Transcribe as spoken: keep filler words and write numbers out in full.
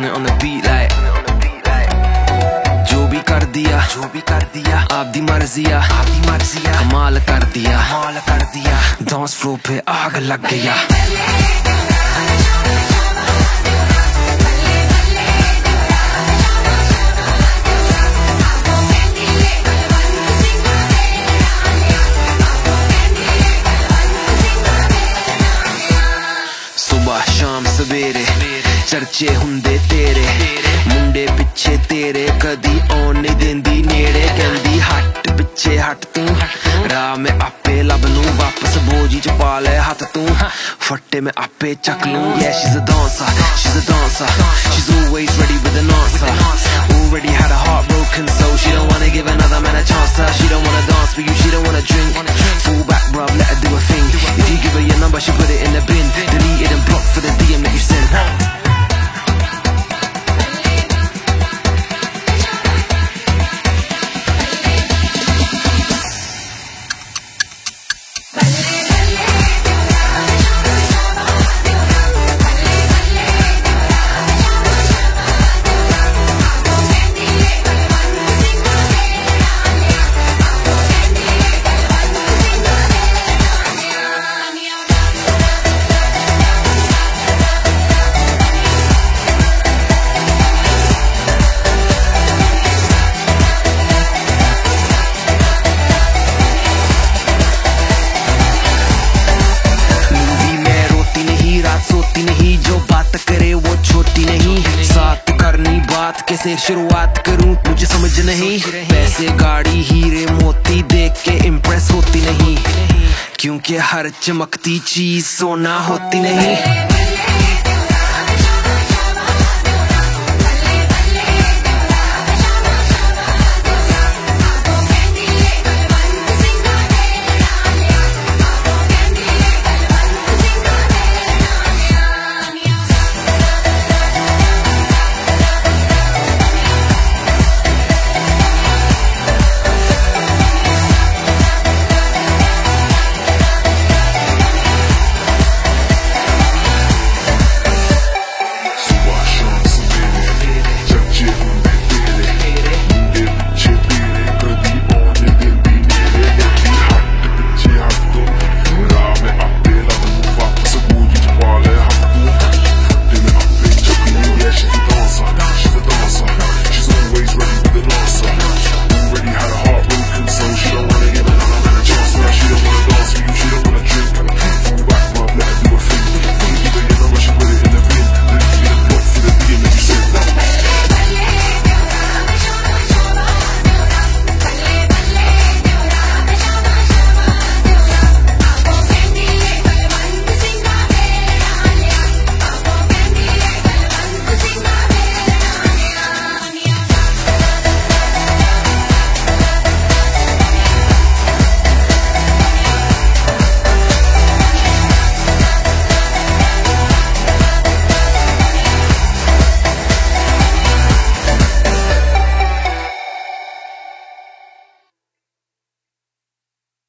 सुने on the beat like जो भी कर दिया जो भी कर दिया आपदी मर्जिया आपदी मर्जिया कमाल कर दिया कमाल कर दिया डांस फ्लोर पे आग लग गया। सुबह शाम सवेरे चर्चे हुंदे तेरे मुंडे पिछे तेरे कदी आउण नहीं देंदी नेड़े कहंदी हट पिछे हट तू राह में आपे लब लूं वापस बोझी च पा ले हाथ तू फट्टे में आपे चक लूं। Yeah, she's a dancer, she's a dancer, she's always ready with an answer. Already had her heart broken, so she don't wanna give another man a chance to. She don't wanna dance with you, she don't wanna drink. Fall back, bruv, let her do her thing. If you give her your number, she put it in the bin. Delete it and block for the D M that you sent. नहीं जो बात करे वो छोटी नहीं साथ करनी बात कैसे शुरुआत करूं मुझे समझ नहीं। पैसे गाड़ी हीरे मोती देख के इम्प्रेस होती नहीं क्योंकि हर चमकती चीज सोना होती नहीं।